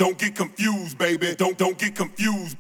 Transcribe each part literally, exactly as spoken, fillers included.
don't get confused, baby. Don't don't get confused.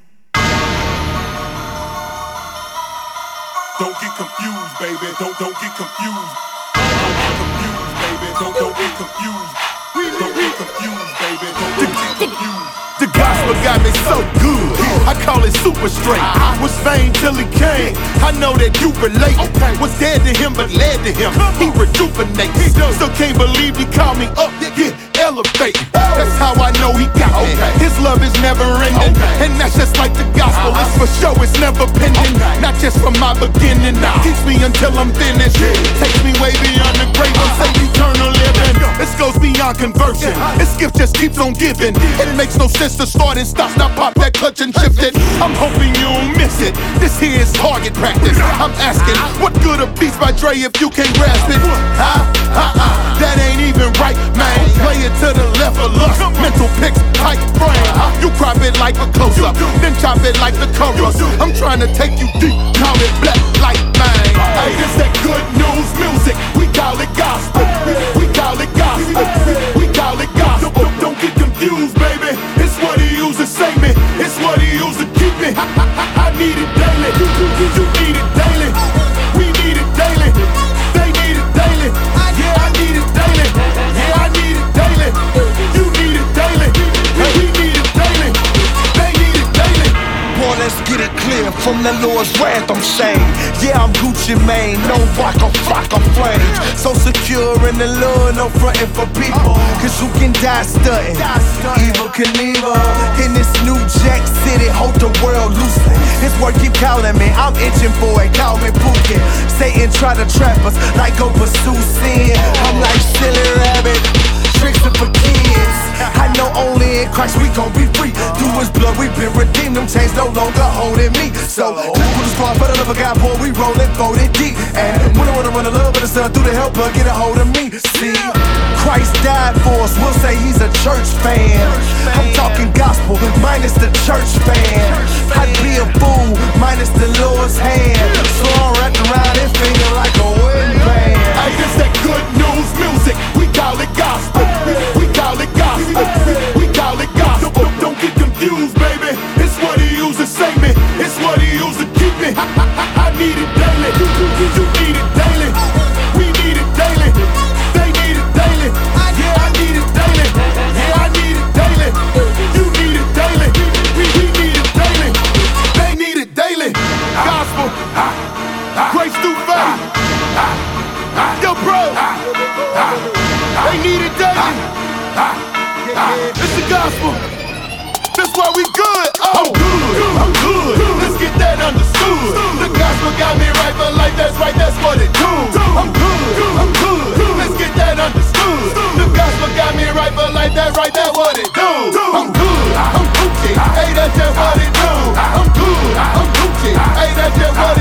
Don't get confused, baby. Don't don't get confused. Don't get confused, baby. Don't don't get confused. Don't get confused, baby. Don't don't get confused. The gospel got me so good, I call it super straight. Was vain till he came, I know that you relate. Was dead to him but led to him, he rejuvenates. Still can't believe he called me up, yeah, elevate. That's how I know he got me. His love is never ending, and that's just like the gospel. It's for show, it's never pending. Not just from my beginning, keeps me until I'm finished. Takes me way beyond the grave, I'm saying eternal living. This goes beyond conversion, this gift just keeps on giving. It makes no sense to start and stop, now pop that clutch and shift it. I'm hoping you don't miss it. This here is target practice. I'm asking, what good a Beats by Dre if you can't grasp it? Huh? Uh-uh, that ain't even right, man. Play it to the left of lust. Mental pics, tight frame. You crop it like a close-up, then chop it like the chorus. I'm trying to take you deep, call it black light, man. Hey, this that good news music. We call it gospel. We call it gospel. We call it gospel. Don't get confused, baby. It's what he used to save me. It's what he used to keep me. I, I, I need it daily. You, you need it daily. We need it daily. They need it daily. Yeah, I need it daily. Yeah, I need it daily. You need it daily. We need it daily. They need it daily. Boy, let's get it clear. From the Lord's wrath I'm saved. Yeah, I'm Gucci Mane. No rock or flock of flames. So secure in the Lord, no frontin' for people. Cause you can die stuntin'. Evil Knievel. In this new Jack City, hold the world loosely. His word keep calling me, I'm itching for it, call me Putin. Satan try to trap us, like go pursue sin. I'm like silly rabbit, tricks are for kids. I know only in Christ we gon' be free. Through his blood we been redeemed, them chains no longer holding me. So, click the squad, but I love a guy, boy, we rollin', folded deep. And when I wanna run a little bit of stuff through the helper, get a hold of me. See, Christ died for us, we'll say he's a church fan. I'm talking gospel, minus the church fan. I'd be a fool, minus the Lord's hand. So I'm wrapped around it, finger like a wedding band. Hey, this that good news music. We call it gospel. We call it gospel. We call it gospel. Don't get confused, baby. It's what he used to save me. It's what he used to keep me. I, I, I need it daily. You, you need it daily. We need it daily. They need it daily. Yeah, I need it daily. Yeah, I need it daily. You need it daily. We, we need it daily. They need it daily. Gospel. Grace through faith. Yo, bro. They need it daily. It's the gospel. That's why we good. Oh, I'm good. I'm good. Let's get that understood. The gospel got me right for life. That's right. That's what it do. I'm good. I'm good. Let's get that understood. The gospel got me right for life. That's right. That's what it do. I'm good. I'm Gucci. Hey, that's just what it do. I'm good. I'm Gucci. Hey, that's just what it do.